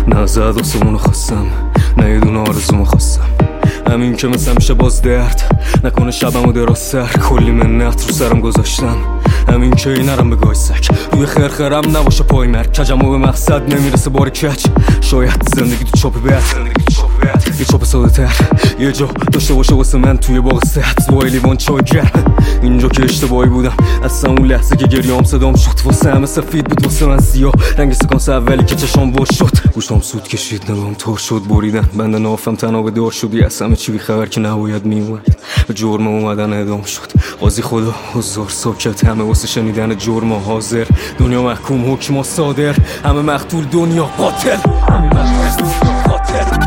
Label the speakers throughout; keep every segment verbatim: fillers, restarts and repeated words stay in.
Speaker 1: نه زد آسمونو خواستم، نه یه دونه آرزومو خواستم. همین که مثل میشه باز درد نکنه شبمو دراستر. کلی منت رو سرم گذاشتم، همین که این نرم به گایسک. روی خرخرم نباشه پای مرگ، کجمو به مقصد نمیرسه بار کچ. شاید زندگی تو چاپی بد، یه چاپ ساده تر یه جا داشته باشه واسه من توی باغ صحت با لیوان چای گرم. اینجا که اشتباهی بودم اصلا اون لحظه که گریام صدام شد. واسه همه سفید بود واسه من سیاه، رنگ سکانس اولی که چشام وا شد. گوشام سود کشید نگام تار شد، بریدن بند نافم تنها به دار شد. یه از همه چی بی خبر که نباید میومد، به جرم اومدن اعدام شد. قاضی خدا هزار ساکت، همه واسه شنیدن جرم حاضر. دنیا محکوم حکم صادر، همه مقتول دنیا قاتل. همه مقتول دنیا قاتل.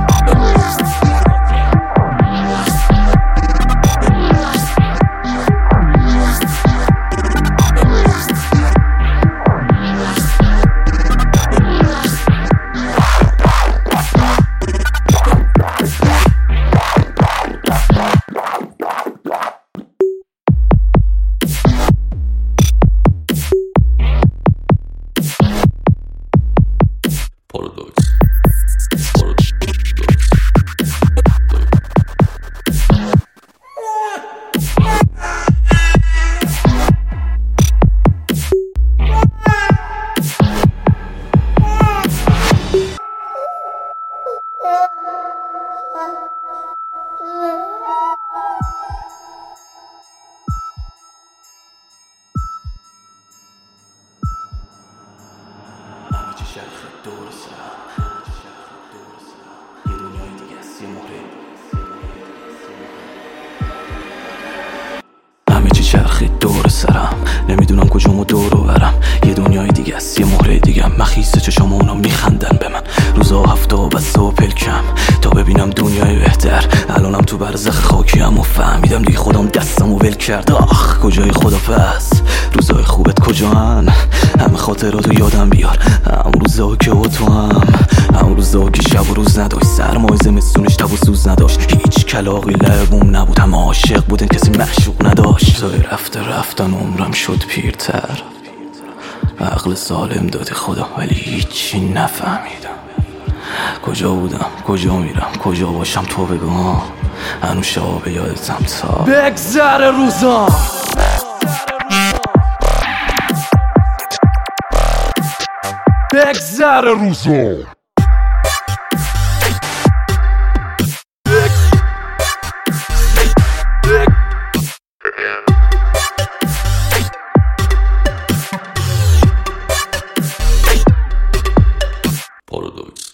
Speaker 2: دور سرم یه دنیای دیگه است، یه مهره. همه چی چرخید دور سرم، نمیدونم کجامو دورو برم. یه دنیای دیگه است، یه مهره دیگه. مخیص چشام اونا میخندن به من، روزا هفته و بسته و پلکم تا ببینم دنیای بهتر. الانم تو برزخ خاکیم و فهمیدم دیگه خودم دستمو ول کرد. آخ کجای خدا پس، روزای خوبت کجان؟ همه خاطراتو یادم بیار، هم روزا که و تو هم هم روزا که شب و روز نداشت. سرمای زمستونش تب و سوز نداشت، هیچ کلاقی لبوم نبود. همه عاشق بودن کسی معشوق نداشت. روزای رفته رفتن عمرم شد پیرتر، عقل سالم دادی خدا ولی هیچی نفهمیدم. کجا بودم کجا میرم کجا باشم تو بگو. هنو شب یادتم تا
Speaker 1: بگذر روزا.
Speaker 3: بگذر روزا.
Speaker 2: پارادوکس